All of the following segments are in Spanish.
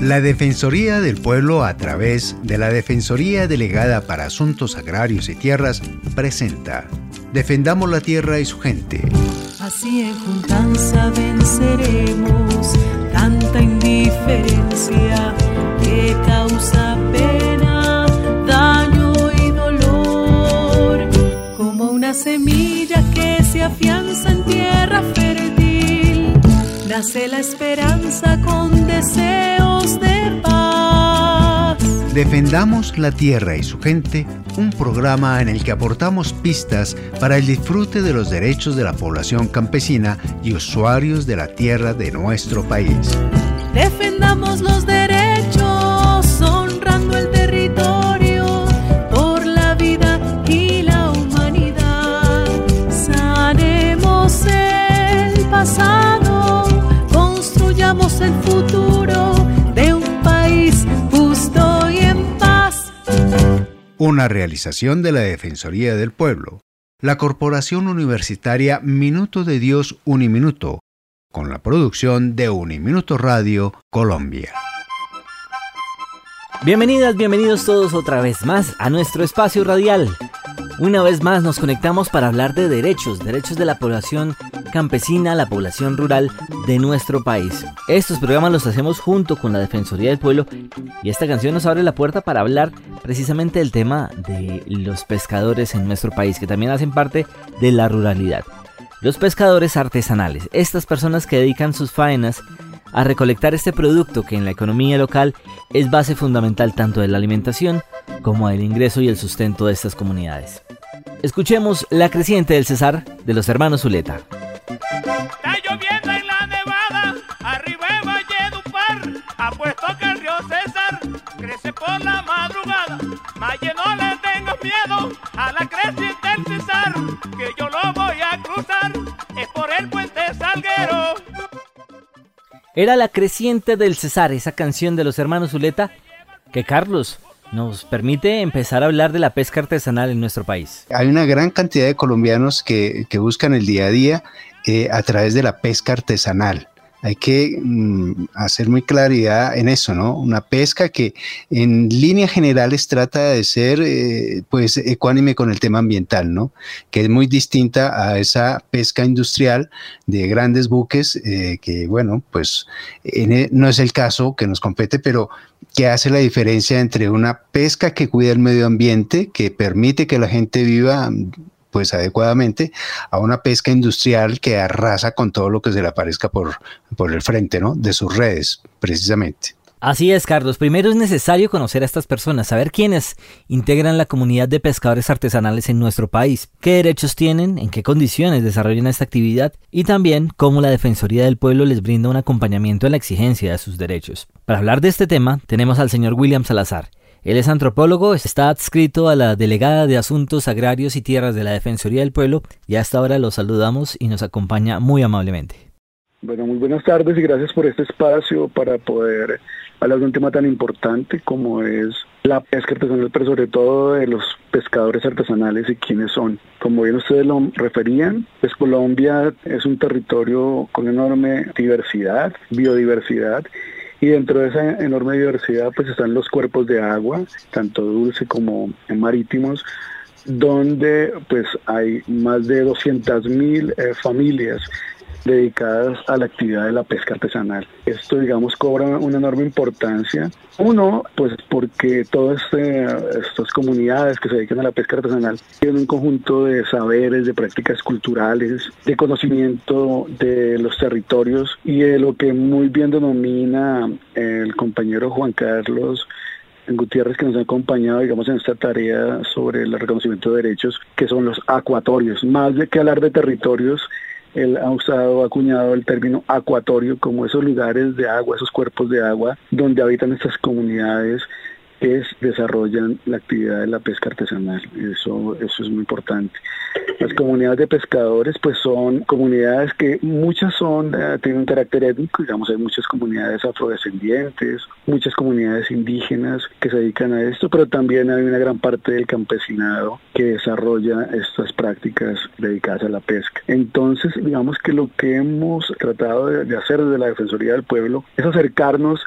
La Defensoría del Pueblo, a través de la Defensoría Delegada para Asuntos Agrarios y Tierras, presenta Defendamos la Tierra y su gente. Así en juntanza venceremos tanta indiferencia que causa pena, daño y dolor. Como una semilla que se afianza en tierra fértil, nace la esperanza con deseos de paz. Defendamos la Tierra y su gente, un programa en el que aportamos pistas para el disfrute de los derechos de la población campesina y usuarios de la tierra de nuestro país. Defendamos los derechos, honrando el territorio, por la vida y la humanidad. Sanemos el pasado, construyamos el futuro de un país justo y en paz. Una realización de la Defensoría del Pueblo, la Corporación Universitaria Minuto de Dios Uniminuto, con la producción de Uniminuto Radio Colombia. Bienvenidas, bienvenidos todos otra vez más a nuestro espacio radial. Una vez más nos conectamos para hablar de derechos de la población campesina, la población rural de nuestro país. Estos programas los hacemos junto con la Defensoría del Pueblo y esta canción nos abre la puerta para hablar precisamente del tema de los pescadores en nuestro país, que también hacen parte de la ruralidad. Los pescadores artesanales, estas personas que dedican sus faenas a recolectar este producto que en la economía local es base fundamental tanto de la alimentación como del ingreso y el sustento de estas comunidades. Escuchemos La Creciente del Cesar de los hermanos Zuleta. Está lloviendo en la nevada, arriba de Valledupar, apuesto que el río César crece por la madrugada. Maye, no le tengas miedo a la creciente del Cesar, que yo lo voy a cruzar, es por el puente Salguero. Era La Creciente del Cesar, esa canción de los hermanos Zuleta, que Carlos nos permite empezar a hablar de la pesca artesanal en nuestro país. Hay una gran cantidad de colombianos que buscan el día a día a través de la pesca artesanal. Hay que hacer muy claridad en eso, ¿no? Una pesca que en líneas generales trata de ser pues ecuánime con el tema ambiental, ¿no? Que es muy distinta a esa pesca industrial de grandes buques que, bueno, pues no es el caso que nos compete, pero que hace la diferencia entre una pesca que cuida el medio ambiente, que permite que la gente viva pues adecuadamente, a una pesca industrial que arrasa con todo lo que se le aparezca por el frente, ¿no? De sus redes, precisamente. Así es, Carlos. Primero es necesario conocer a estas personas, saber quiénes integran la comunidad de pescadores artesanales en nuestro país, qué derechos tienen, en qué condiciones desarrollan esta actividad y también cómo la Defensoría del Pueblo les brinda un acompañamiento en la exigencia de sus derechos. Para hablar de este tema, tenemos al señor William Salazar. Él es antropólogo, está adscrito a la Delegada de Asuntos Agrarios y Tierras de la Defensoría del Pueblo y hasta ahora lo saludamos y nos acompaña muy amablemente. Bueno, muy buenas tardes y gracias por este espacio para poder hablar de un tema tan importante como es la pesca artesanal, pero sobre todo de los pescadores artesanales y quiénes son. Como bien ustedes lo referían, pues Colombia es un territorio con enorme diversidad, biodiversidad, y dentro de esa enorme diversidad pues están los cuerpos de agua, tanto dulce como marítimos, donde pues hay más de 200.000 familias dedicadas a la actividad de la pesca artesanal. Esto, digamos, cobra una enorme importancia. Uno, pues porque todas estas comunidades que se dedican a la pesca artesanal tienen un conjunto de saberes, de prácticas culturales, de conocimiento de los territorios y de lo que muy bien denomina el compañero Juan Carlos Gutiérrez, que nos ha acompañado, digamos, en esta tarea sobre el reconocimiento de derechos, que son los acuatorios. Más de que hablar de territorios, él ha acuñado el término acuatorio como esos lugares de agua, esos cuerpos de agua donde habitan estas comunidades que desarrollan la actividad de la pesca artesanal. Eso es muy importante. Las comunidades de pescadores pues son comunidades que muchas tienen un carácter étnico, digamos, hay muchas comunidades afrodescendientes, muchas comunidades indígenas que se dedican a esto, pero también hay una gran parte del campesinado que desarrolla estas prácticas dedicadas a la pesca. Entonces, digamos que lo que hemos tratado de hacer desde la Defensoría del Pueblo es acercarnos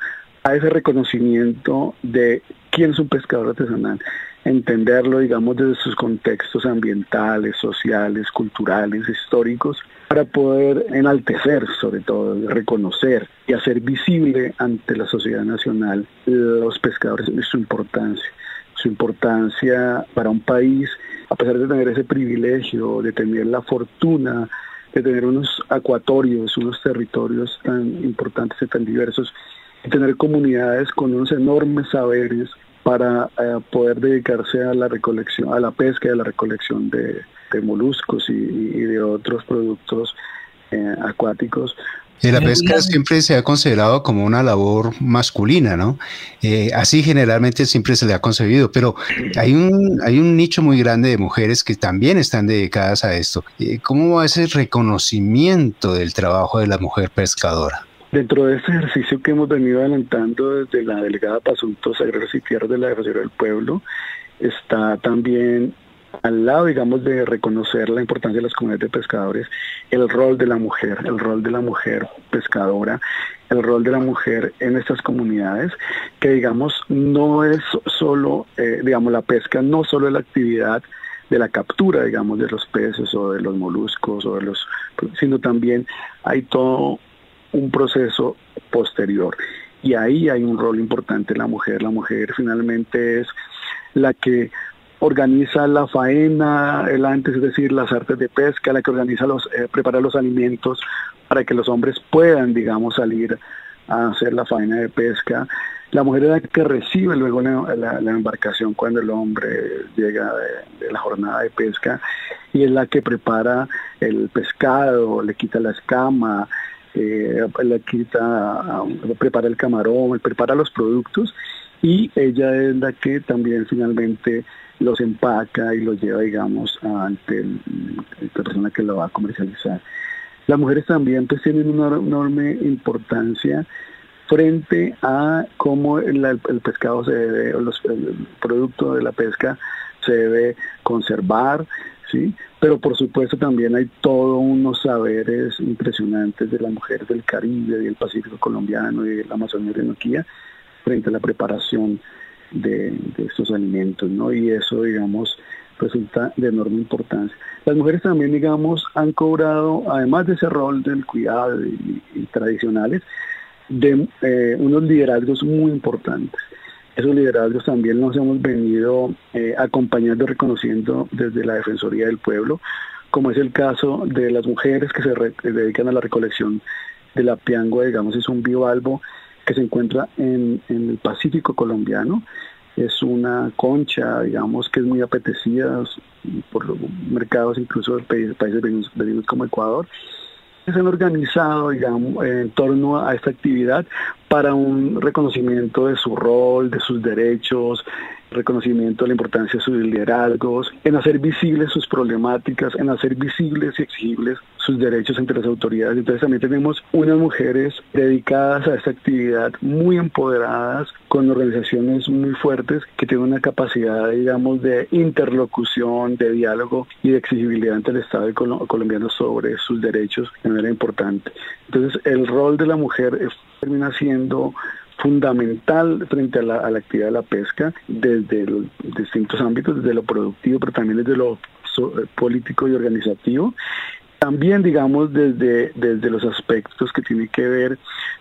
a ese reconocimiento de quién es un pescador artesanal, entenderlo, digamos, desde sus contextos ambientales, sociales, culturales, históricos, para poder enaltecer, sobre todo, reconocer y hacer visible ante la sociedad nacional los pescadores y su importancia para un país, a pesar de tener ese privilegio, de tener la fortuna de tener unos acuatorios, unos territorios tan importantes y tan diversos, y tener comunidades con unos enormes saberes para poder dedicarse a la recolección, a la pesca y a la recolección de moluscos y de otros productos acuáticos. La pesca siempre se ha considerado como una labor masculina, ¿no? Así generalmente siempre se le ha concebido, pero hay un nicho muy grande de mujeres que también están dedicadas a esto. ¿Cómo va ese reconocimiento del trabajo de la mujer pescadora? Dentro de este ejercicio que hemos venido adelantando desde la Delegada para Asuntos Agrarios y Tierras de la Defensoría del Pueblo, está también al lado, digamos, de reconocer la importancia de las comunidades de pescadores, el rol de la mujer pescadora, el rol de la mujer en estas comunidades, que digamos no es solo, digamos, la pesca no solo es la actividad de la captura, digamos, de los peces o de los moluscos, sino también hay todo un proceso posterior. Y ahí hay un rol importante de la mujer. La mujer finalmente es la que organiza la faena, el antes, es decir, las artes de pesca, la que organiza prepara los alimentos para que los hombres puedan, digamos, salir a hacer la faena de pesca. La mujer es la que recibe luego la embarcación cuando el hombre llega de la jornada de pesca, y es la que prepara el pescado, le quita la escama, prepara el camarón, prepara los productos, y ella es la que también finalmente los empaca y los lleva, digamos, ante la persona que lo va a comercializar. Las mujeres también pues tienen una enorme importancia frente a cómo el pescado se debe, el producto de la pesca se debe conservar, ¿sí? Pero por supuesto también hay todos unos saberes impresionantes de las mujeres del Caribe, del Pacífico colombiano y de la Amazonía y Orinoquía frente a la preparación de estos alimentos, ¿no? Y eso, digamos, resulta de enorme importancia. Las mujeres también, digamos, han cobrado, además de ese rol del cuidado y tradicionales, de unos liderazgos muy importantes. Esos liderazgos también los hemos venido acompañando, reconociendo desde la Defensoría del Pueblo, como es el caso de las mujeres que se dedican a la recolección de la piangua, digamos, es un bivalvo que se encuentra en el Pacífico colombiano. Es una concha, digamos, que es muy apetecida por los mercados incluso de países vecinos como Ecuador. Se han organizado, digamos, en torno a esta actividad para un reconocimiento de su rol, de sus derechos, reconocimiento de la importancia de sus liderazgos, en hacer visibles sus problemáticas, en hacer visibles y exigibles sus derechos entre las autoridades. Entonces también tenemos unas mujeres dedicadas a esta actividad, muy empoderadas, con organizaciones muy fuertes, que tienen una capacidad, digamos, de interlocución, de diálogo y de exigibilidad ante el Estado colombiano sobre sus derechos de manera importante. Entonces el rol de la mujer termina siendo fundamental frente a la actividad de la pesca desde los distintos ámbitos, desde lo productivo, pero también desde lo político y organizativo. También, digamos, desde los aspectos que tienen que ver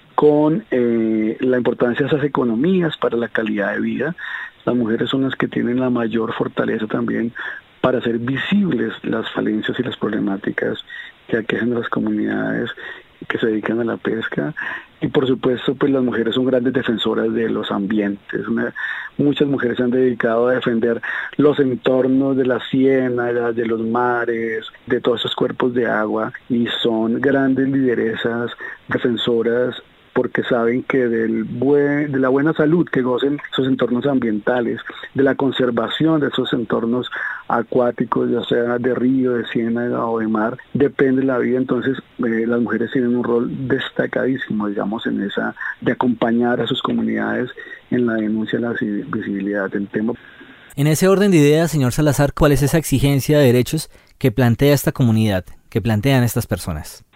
con la importancia de esas economías para la calidad de vida. Las mujeres son las que tienen la mayor fortaleza también para hacer visibles las falencias y las problemáticas que aquejan a las comunidades que se dedican a la pesca. Y por supuesto, pues las mujeres son grandes defensoras de los ambientes. Muchas mujeres se han dedicado a defender los entornos de las ciénagas, de los mares, de todos esos cuerpos de agua, y son grandes lideresas, defensoras, porque saben que de la buena salud que gocen esos entornos ambientales, de la conservación de esos entornos acuáticos, ya sea de río, de ciénaga o de mar, depende la vida. Entonces las mujeres tienen un rol destacadísimo, digamos, en esa, de acompañar a sus comunidades en la denuncia de la visibilidad del tema. En ese orden de ideas, señor Salazar, ¿cuál es esa exigencia de derechos que plantea esta comunidad, que plantean estas personas?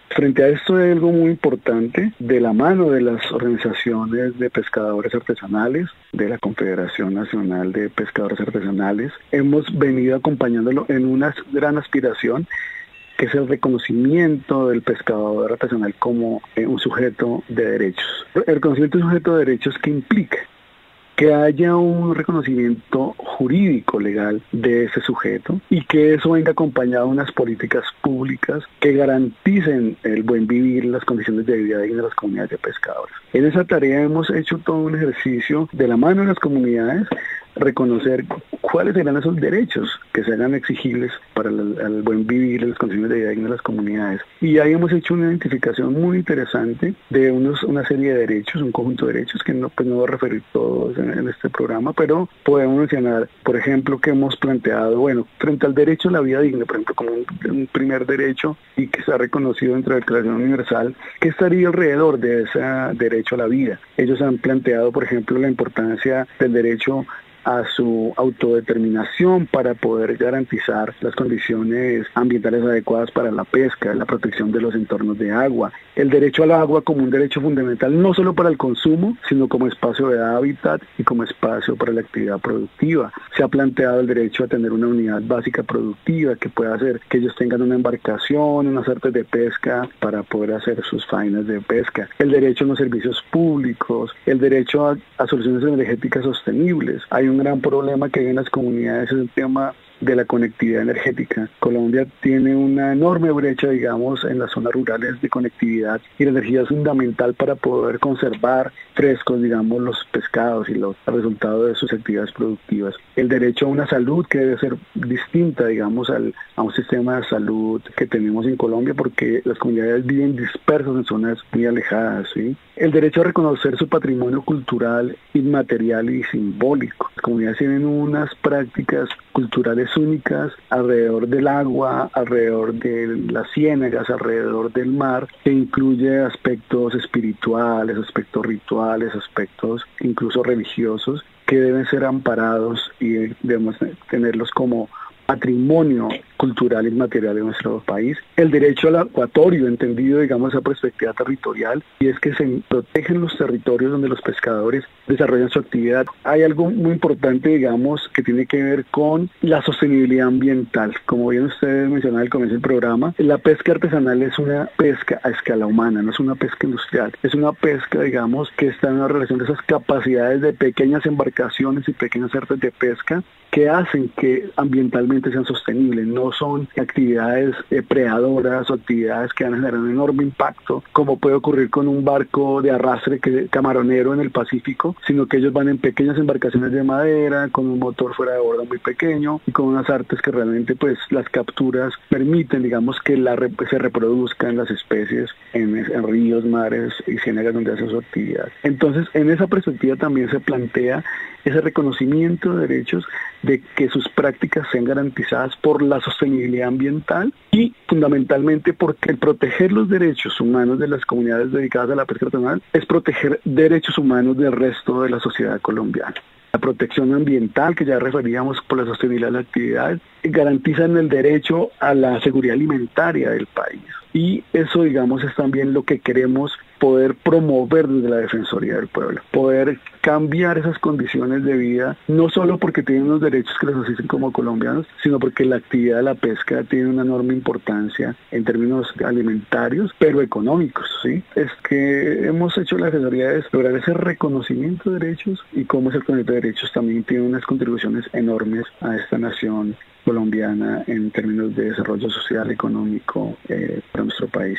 Frente a esto hay algo muy importante, de la mano de las organizaciones de pescadores artesanales, de la Confederación Nacional de Pescadores Artesanales, hemos venido acompañándolo en una gran aspiración, que es el reconocimiento del pescador artesanal como un sujeto de derechos. El reconocimiento de un sujeto de derechos, ¿qué implica? Que haya un reconocimiento jurídico legal de ese sujeto y que eso venga acompañado de unas políticas públicas que garanticen el buen vivir, las condiciones de vida digna de las comunidades de pescadores. En esa tarea hemos hecho todo un ejercicio de la mano de las comunidades, reconocer cuáles serán esos derechos que se hagan exigibles para el buen vivir, las condiciones de vida digna de las comunidades. Y ahí hemos hecho una identificación muy interesante de una serie de derechos, un conjunto de derechos que no voy a referir todos en este programa, pero podemos mencionar, por ejemplo, que hemos planteado, frente al derecho a la vida digna, por ejemplo, como un primer derecho y que está reconocido dentro de la Declaración Universal, ¿qué estaría alrededor de ese derecho a la vida? Ellos han planteado, por ejemplo, la importancia del derecho a su autodeterminación para poder garantizar las condiciones ambientales adecuadas para la pesca, la protección de los entornos de agua, el derecho al agua como un derecho fundamental no solo para el consumo, sino como espacio de hábitat y como espacio para la actividad productiva. Se ha planteado el derecho a tener una unidad básica productiva que pueda hacer que ellos tengan una embarcación, unas artes de pesca para poder hacer sus faenas de pesca, el derecho a los servicios públicos, el derecho a soluciones energéticas sostenibles. Hay un gran problema que hay en las comunidades, es el tema de la conectividad energética. Colombia tiene una enorme brecha, digamos, en las zonas rurales de conectividad y la energía es fundamental para poder conservar frescos, digamos, los pescados y los resultados de sus actividades productivas. El derecho a una salud que debe ser distinta, digamos, a un sistema de salud que tenemos en Colombia porque las comunidades viven dispersas en zonas muy alejadas, ¿sí? El derecho a reconocer su patrimonio cultural, inmaterial y simbólico. Las comunidades tienen unas prácticas culturales únicas alrededor del agua, alrededor de las ciénagas, alrededor del mar, que incluye aspectos espirituales, aspectos rituales, aspectos incluso religiosos, que deben ser amparados y debemos tenerlos como patrimonio cultural y material de nuestro país. El derecho al acuatorio, entendido, digamos, esa perspectiva territorial, y es que se protegen los territorios donde los pescadores desarrollan su actividad. Hay algo muy importante, digamos, que tiene que ver con la sostenibilidad ambiental. Como bien ustedes mencionaban al comienzo del programa, la pesca artesanal es una pesca a escala humana, no es una pesca industrial. Es una pesca, digamos, que está en una relación de esas capacidades de pequeñas embarcaciones y pequeñas artes de pesca que hacen que ambientalmente sean sostenibles. No son actividades predadoras o actividades que van a generar un enorme impacto, como puede ocurrir con un barco de arrastre camaronero en el Pacífico, sino que ellos van en pequeñas embarcaciones de madera, con un motor fuera de borda muy pequeño y con unas artes que realmente, pues, las capturas permiten, digamos, que se reproduzcan las especies en ríos, mares y ciénagas donde hacen su actividad. Entonces, en esa perspectiva también se plantea ese reconocimiento de derechos de que sus prácticas sean garantizadas por la sostenibilidad ambiental y fundamentalmente porque el proteger los derechos humanos de las comunidades dedicadas a la pesca artesanal es proteger derechos humanos del resto de la sociedad colombiana. La protección ambiental, que ya referíamos por la sostenibilidad de la actividad, garantizan el derecho a la seguridad alimentaria del país. Y eso, digamos, es también lo que queremos poder promover desde la Defensoría del Pueblo, poder cambiar esas condiciones de vida, no solo porque tienen unos derechos que les asisten como colombianos, sino porque la actividad de la pesca tiene una enorme importancia en términos alimentarios, pero económicos, ¿sí? Es que hemos hecho la Defensoría de lograr ese reconocimiento de derechos y cómo ese reconocimiento de derechos también tiene unas contribuciones enormes a esta nación colombiana en términos de desarrollo social, económico para nuestro país.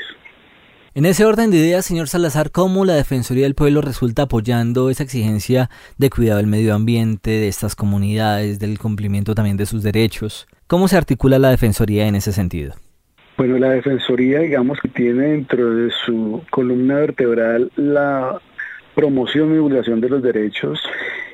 En ese orden de ideas, señor Salazar, ¿cómo la Defensoría del Pueblo resulta apoyando esa exigencia de cuidado del medio ambiente, de estas comunidades, del cumplimiento también de sus derechos? ¿Cómo se articula la Defensoría en ese sentido? Bueno, la Defensoría, digamos, que tiene dentro de su columna vertebral la promoción y divulgación de los derechos.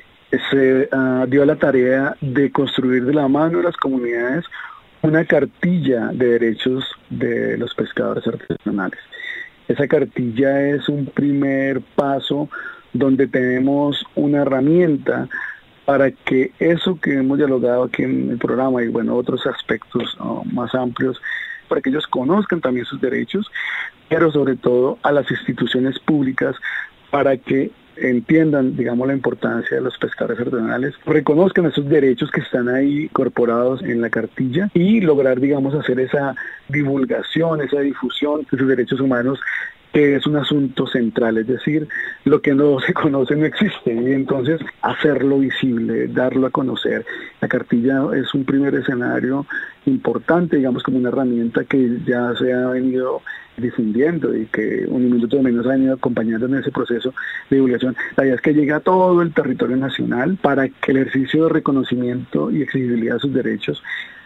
Se dio la tarea de construir de la mano de las comunidades una cartilla de derechos de los pescadores artesanales. Esa cartilla es un primer paso donde tenemos una herramienta para que eso que hemos dialogado aquí en el programa y bueno, otros aspectos más amplios, para que ellos conozcan también sus derechos, pero sobre todo a las instituciones públicas para que entiendan, digamos, la importancia de los pescadores artesanales, reconozcan esos derechos que están ahí incorporados en la cartilla y lograr, digamos, hacer esa divulgación, esa difusión de sus derechos humanos, que es un asunto central, es decir, lo que no se conoce no existe, y entonces hacerlo visible, darlo a conocer. La cartilla es un primer escenario importante, digamos, como una herramienta que ya se ha venido difundiendo y que Un Minuto de Menos ha venido acompañando en ese proceso de divulgación. La idea es que llegue a todo el territorio nacional para que el ejercicio de reconocimiento y exigibilidad de sus derechos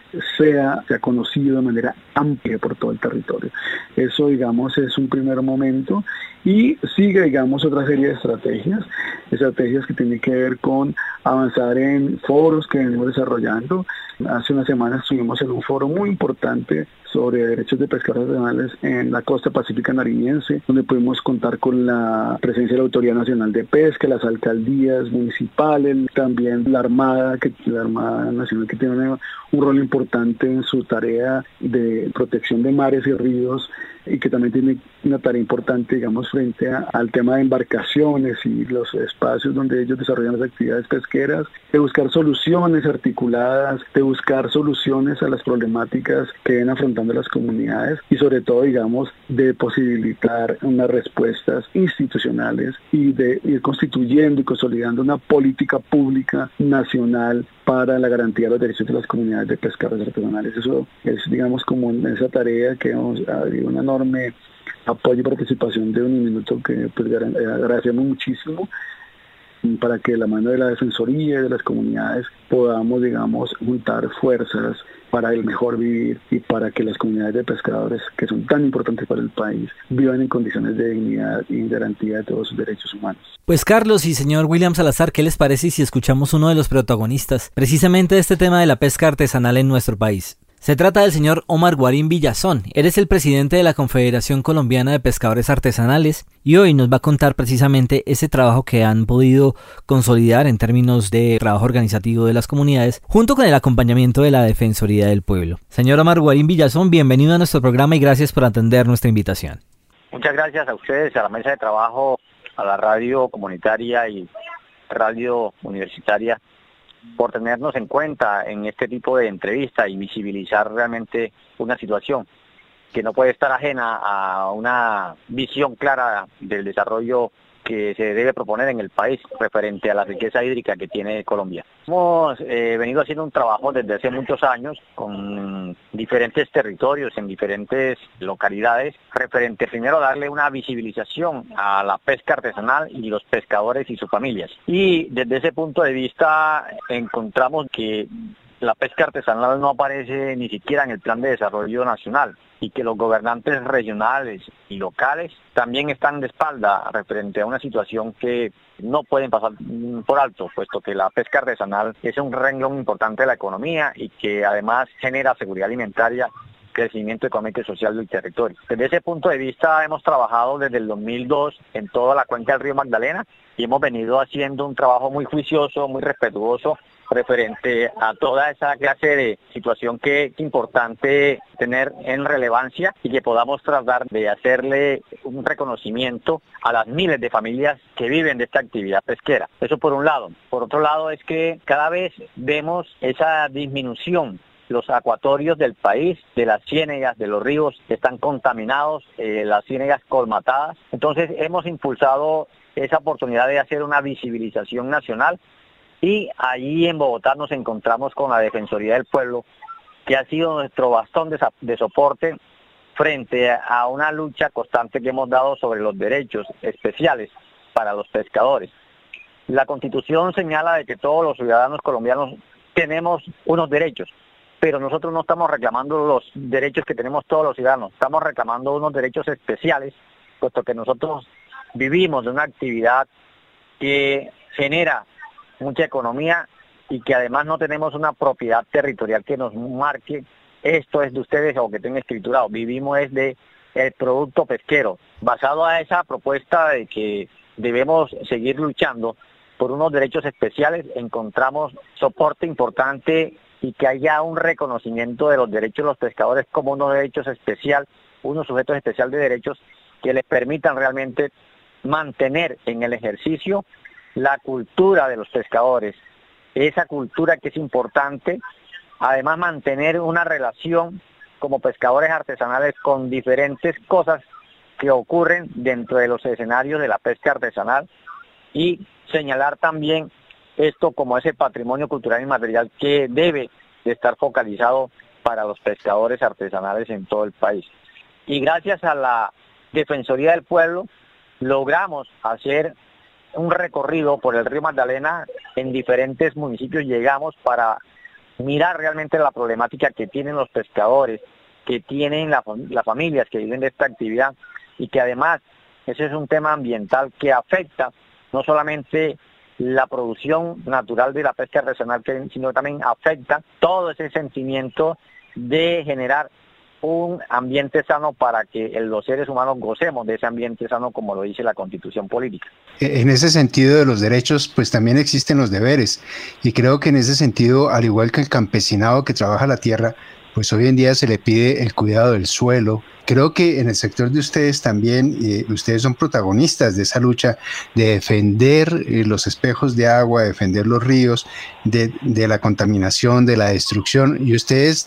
sea conocido de manera amplia por todo el territorio. Eso, digamos, es un primer momento, y sigue, digamos, otra serie de estrategias que tienen que ver con avanzar en foros que venimos desarrollando. Hace unas semanas estuvimos en un foro muy importante sobre derechos de pescadores artesanales en la costa pacífica nariñense, donde pudimos contar con la presencia de la Autoridad Nacional de Pesca, las alcaldías municipales, también la Armada Nacional, que tiene un rol importante en su tarea de protección de mares y ríos, y que también tiene una tarea importante, digamos, frente al tema de embarcaciones y los espacios donde ellos desarrollan las actividades pesqueras, de buscar soluciones articuladas, de buscar soluciones a las problemáticas que ven afrontando las comunidades, y sobre todo, digamos, de posibilitar unas respuestas institucionales y de ir constituyendo y consolidando una política pública nacional para la garantía de los derechos de las comunidades de pescadores artesanales. Eso es, digamos, como en esa tarea que ha habido una enorme apoyo y participación de Un Minuto, que pues agradecemos muchísimo, para que de la mano de la Defensoría y de las comunidades podamos, digamos, juntar fuerzas para el mejor vivir y para que las comunidades de pescadores, que son tan importantes para el país, vivan en condiciones de dignidad y garantía de todos sus derechos humanos. Pues Carlos y señor William Salazar, ¿qué les parece si escuchamos uno de los protagonistas precisamente de este tema de la pesca artesanal en nuestro país? Se trata del señor Omar Guarín Villazón. Eres el presidente de la Confederación Colombiana de Pescadores Artesanales y hoy nos va a contar precisamente ese trabajo que han podido consolidar en términos de trabajo organizativo de las comunidades, junto con el acompañamiento de la Defensoría del Pueblo. Señor Omar Guarín Villazón, bienvenido a nuestro programa y gracias por atender nuestra invitación. Muchas gracias a ustedes, a la mesa de trabajo, a la radio comunitaria y radio universitaria, por tenernos en cuenta en este tipo de entrevista y visibilizar realmente una situación que no puede estar ajena a una visión clara del desarrollo que se debe proponer en el país referente a la riqueza hídrica que tiene Colombia. Hemos venido haciendo un trabajo desde hace muchos años con diferentes territorios, en diferentes localidades, referente primero a darle una visibilización a la pesca artesanal y los pescadores y sus familias. Y desde ese punto de vista encontramos que la pesca artesanal no aparece ni siquiera en el Plan de Desarrollo Nacional, y que los gobernantes regionales y locales también están de espalda referente a una situación que no pueden pasar por alto, puesto que la pesca artesanal es un renglón importante de la economía y que además genera seguridad alimentaria, crecimiento económico y social del territorio. Desde ese punto de vista hemos trabajado desde el 2002 en toda la cuenca del río Magdalena y hemos venido haciendo un trabajo muy juicioso, muy respetuoso referente a toda esa clase de situación que es importante tener en relevancia y que podamos tratar de hacerle un reconocimiento a las miles de familias que viven de esta actividad pesquera. Eso por un lado. Por otro lado es que cada vez vemos esa disminución. Los acuatorios del país, de las ciénegas, de los ríos, están contaminados, las ciénegas colmatadas. Entonces hemos impulsado esa oportunidad de hacer una visibilización nacional y allí en Bogotá nos encontramos con la Defensoría del Pueblo, que ha sido nuestro bastón de soporte frente a una lucha constante que hemos dado sobre los derechos especiales para los pescadores. La Constitución señala de que todos los ciudadanos colombianos tenemos unos derechos, pero nosotros no estamos reclamando los derechos que tenemos todos los ciudadanos, estamos reclamando unos derechos especiales, puesto que nosotros vivimos de una actividad que genera mucha economía y que además no tenemos una propiedad territorial que nos marque esto es de ustedes o que tenga escriturado. Vivimos es de el producto pesquero. Basado a esa propuesta de que debemos seguir luchando por unos derechos especiales, encontramos soporte importante y que haya un reconocimiento de los derechos de los pescadores como unos derechos especiales, unos sujetos especiales de derechos que les permitan realmente mantener en el ejercicio la cultura de los pescadores, esa cultura que es importante, además mantener una relación como pescadores artesanales con diferentes cosas que ocurren dentro de los escenarios de la pesca artesanal y señalar también esto como ese patrimonio cultural inmaterial que debe de estar focalizado para los pescadores artesanales en todo el país. Y gracias a la Defensoría del Pueblo logramos hacer un recorrido por el río Magdalena en diferentes municipios, llegamos para mirar realmente la problemática que tienen los pescadores, que tienen las familias que viven de esta actividad y que además ese es un tema ambiental que afecta no solamente la producción natural de la pesca artesanal, sino también afecta todo ese sentimiento de generar un ambiente sano para que los seres humanos gocemos de ese ambiente sano como lo dice la Constitución política. En ese sentido de los derechos, pues también existen los deberes y creo que en ese sentido, al igual que el campesinado que trabaja la tierra, pues hoy en día se le pide el cuidado del suelo. Creo que en el sector de ustedes también, ustedes son protagonistas de esa lucha de defender los espejos de agua, defender los ríos, de la contaminación, de la destrucción, y ustedes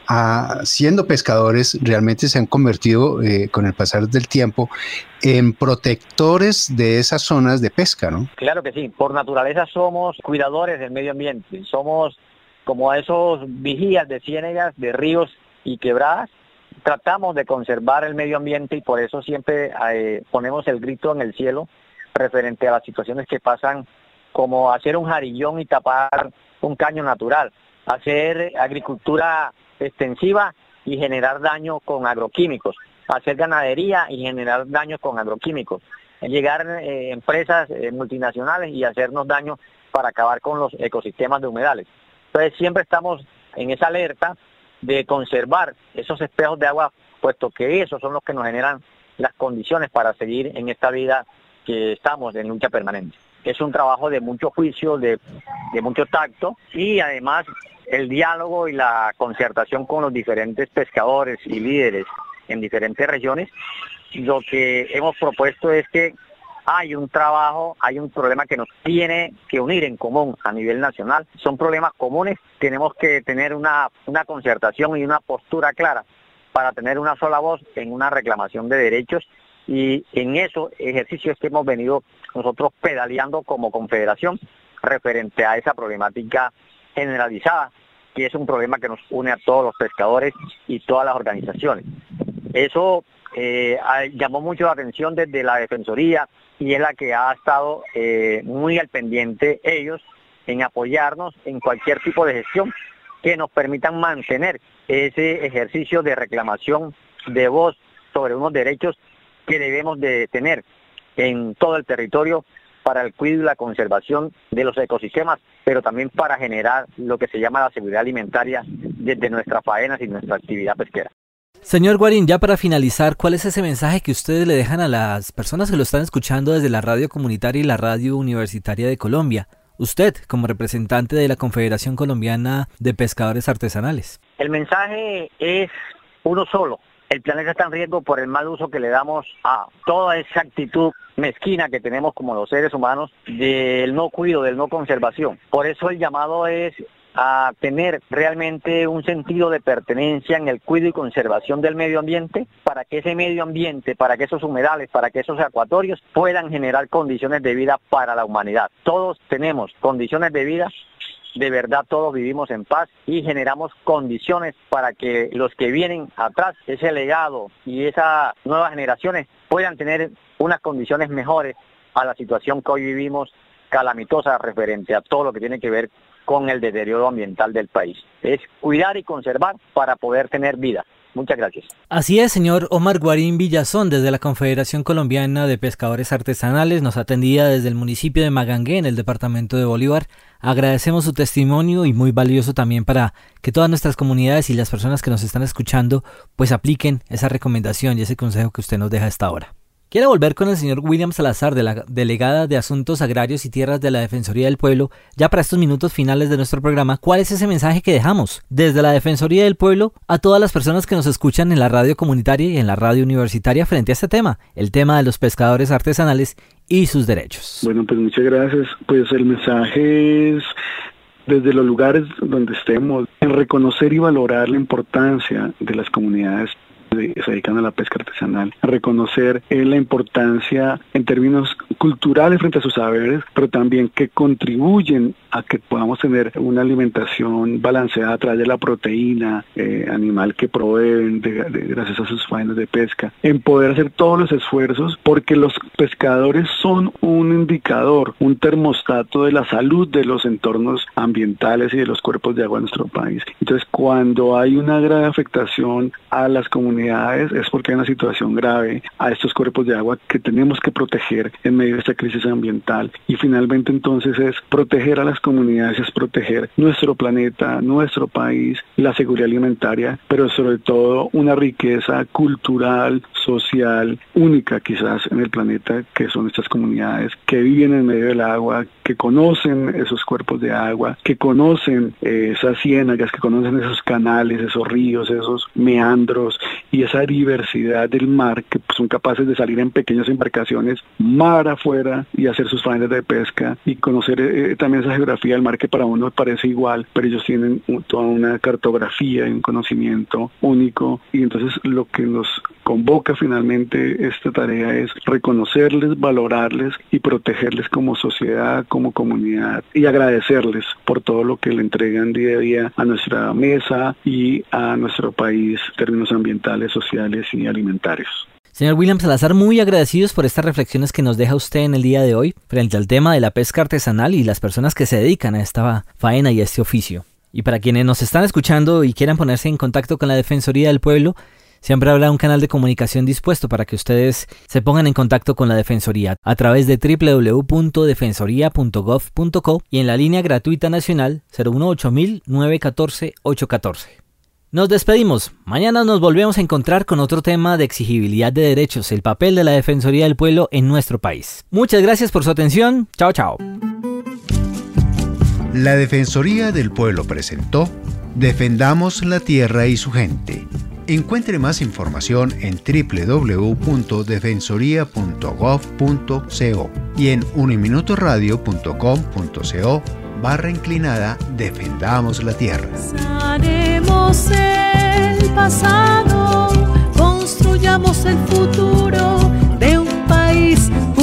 siendo pescadores realmente se han convertido con el pasar del tiempo en protectores de esas zonas de pesca, ¿no? Claro que sí, por naturaleza somos cuidadores del medio ambiente, somos como esos vigías de ciénegas, de ríos y quebradas. Tratamos de conservar el medio ambiente y por eso siempre ponemos el grito en el cielo referente a las situaciones que pasan, como hacer un jarillón y tapar un caño natural, hacer agricultura extensiva y generar daño con agroquímicos, hacer ganadería y generar daño con agroquímicos, llegar empresas multinacionales y hacernos daño para acabar con los ecosistemas de humedales. Entonces siempre estamos en esa alerta de conservar esos espejos de agua, puesto que esos son los que nos generan las condiciones para seguir en esta vida que estamos en lucha permanente. Es un trabajo de mucho juicio, de mucho tacto y además el diálogo y la concertación con los diferentes pescadores y líderes en diferentes regiones. Lo que hemos propuesto es que hay un trabajo, hay un problema que nos tiene que unir en común a nivel nacional. Son problemas comunes, tenemos que tener una concertación y una postura clara para tener una sola voz en una reclamación de derechos y en eso ejercicio es que hemos venido nosotros pedaleando como confederación referente a esa problemática generalizada, que es un problema que nos une a todos los pescadores y todas las organizaciones. Eso llamó mucho la atención desde la Defensoría y es la que ha estado muy al pendiente ellos en apoyarnos en cualquier tipo de gestión que nos permitan mantener ese ejercicio de reclamación de voz sobre unos derechos que debemos de tener en todo el territorio para el cuidado y la conservación de los ecosistemas, pero también para generar lo que se llama la seguridad alimentaria desde nuestras faenas y nuestra actividad pesquera. Señor Guarín, ya para finalizar, ¿cuál es ese mensaje que ustedes le dejan a las personas que lo están escuchando desde la radio comunitaria y la radio universitaria de Colombia? Usted, como representante de la Confederación Colombiana de Pescadores Artesanales. El mensaje es uno solo. El planeta está en riesgo por el mal uso que le damos a toda esa actitud mezquina que tenemos como los seres humanos del no cuidado, del no conservación. Por eso el llamado es a tener realmente un sentido de pertenencia en el cuidado y conservación del medio ambiente, para que ese medio ambiente, para que esos humedales, para que esos acuatorios puedan generar condiciones de vida para la humanidad. Todos tenemos condiciones de vida, de verdad todos vivimos en paz y generamos condiciones para que los que vienen atrás, ese legado y esas nuevas generaciones puedan tener unas condiciones mejores a la situación que hoy vivimos calamitosa referente a todo lo que tiene que ver con el deterioro ambiental del país. Es cuidar y conservar para poder tener vida. Muchas gracias. Así es, señor Omar Guarín Villazón, desde la Confederación Colombiana de Pescadores Artesanales, nos atendía desde el municipio de Magangué, en el departamento de Bolívar. Agradecemos su testimonio y muy valioso también para que todas nuestras comunidades y las personas que nos están escuchando pues apliquen esa recomendación y ese consejo que usted nos deja a esta hora. Quiero volver con el señor William Salazar, de la delegada de Asuntos Agrarios y Tierras de la Defensoría del Pueblo. Ya para estos minutos finales de nuestro programa, ¿cuál es ese mensaje que dejamos desde la Defensoría del Pueblo a todas las personas que nos escuchan en la radio comunitaria y en la radio universitaria frente a este tema, el tema de los pescadores artesanales y sus derechos? Bueno, pues muchas gracias. Pues el mensaje es, desde los lugares donde estemos, en reconocer y valorar la importancia de las comunidades que se dedican a la pesca artesanal, reconocer la importancia en términos culturales frente a sus saberes, pero también que contribuyen a que podamos tener una alimentación balanceada a través de la proteína animal que proveen gracias a sus faenas de pesca, en poder hacer todos los esfuerzos, porque los pescadores son un indicador, un termostato de la salud de los entornos ambientales y de los cuerpos de agua en nuestro país. Entonces, cuando hay una grave afectación a las comunidades, es porque hay una situación grave a estos cuerpos de agua que tenemos que proteger en medio de esta crisis ambiental. Y finalmente entonces es proteger a las comunidades, es proteger nuestro planeta, nuestro país, la seguridad alimentaria, pero sobre todo una riqueza cultural, social, única quizás en el planeta, que son estas comunidades que viven en medio del agua, que conocen esos cuerpos de agua, que conocen esas ciénagas, que conocen esos canales, esos ríos, esos meandros y esa diversidad del mar, que son capaces de salir en pequeñas embarcaciones mar afuera y hacer sus faenas de pesca y conocer también esa geografía del mar que para uno parece igual, pero ellos tienen toda una cartografía y un conocimiento único. Y entonces lo que nos convoca finalmente esta tarea es reconocerles, valorarles y protegerles como sociedad, como comunidad, y agradecerles por todo lo que le entregan día a día a nuestra mesa y a nuestro país en términos ambientales, sociales y alimentarios. Señor William Salazar, muy agradecidos por estas reflexiones que nos deja usted en el día de hoy frente al tema de la pesca artesanal y las personas que se dedican a esta faena y a este oficio. Y para quienes nos están escuchando y quieran ponerse en contacto con la Defensoría del Pueblo, siempre habrá un canal de comunicación dispuesto para que ustedes se pongan en contacto con la Defensoría a través de www.defensoria.gov.co y en la línea gratuita nacional 018-914-814. Nos despedimos. Mañana nos volvemos a encontrar con otro tema de exigibilidad de derechos, el papel de la Defensoría del Pueblo en nuestro país. Muchas gracias por su atención. Chao, chao. La Defensoría del Pueblo presentó Defendamos la Tierra y su gente. Encuentre más información en www.defensoria.gov.co y en uniminutoradio.com.co/Defendamos la Tierra. Sanemos el pasado, construyamos el futuro de un país